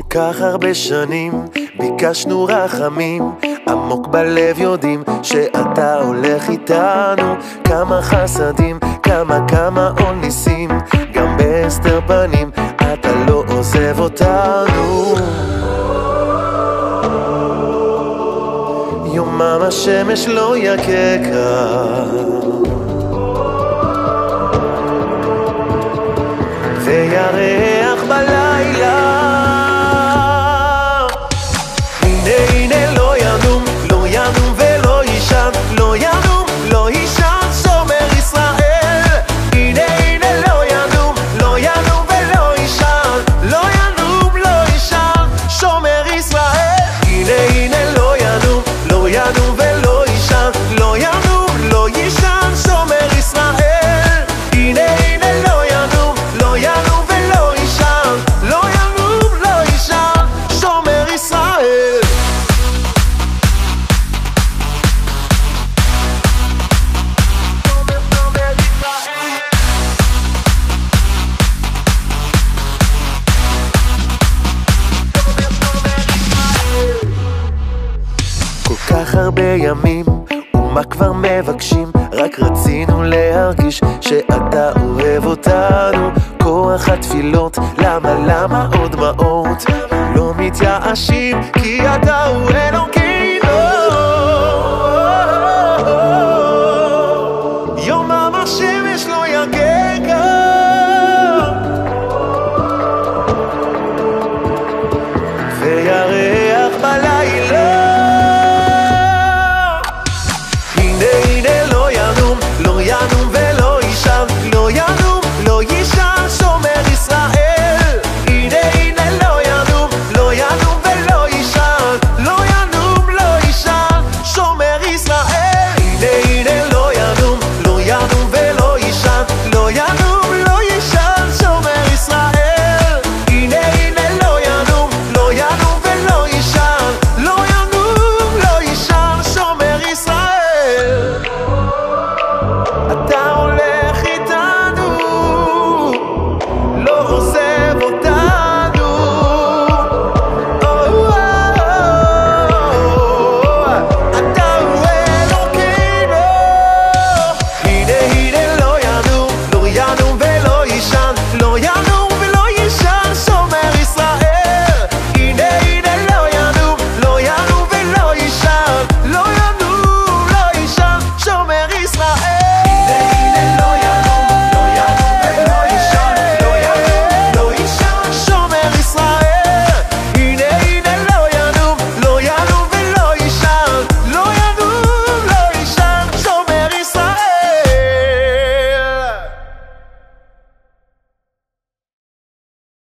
כך הרבה שנים ביקשנו רחמים, עמוק בלב יודעים שאתה הולך איתנו. כמה חסדים, כמה אוניסים, גם בהסתר פנים אתה לא עוזב אותנו. יומם השמש לא יקקה, וירח בלילה. הנה לא ינום, לא ינום ולא יישן, לא ינום, לא יישן שומר ישראל. הנה לא ינום, לא ינום ולא יישן, לא ינום, לא יישן שומר ישראל. הנה לא ינום, לא ינום ולא יישן, לא ינום, לא יישן שומר ישראל. הנה לא ינום, לא ינום ולא יישן, לא ינום, לא יישן שומר ישראל. כל כך הרבה ימים, ומה כבר מבקשים? רק רצינו להרגיש שאתה אוהב אותנו. כוח התפילות, למה עוד דמעות? לא מתייאשים כי אתה הוא אלוהים.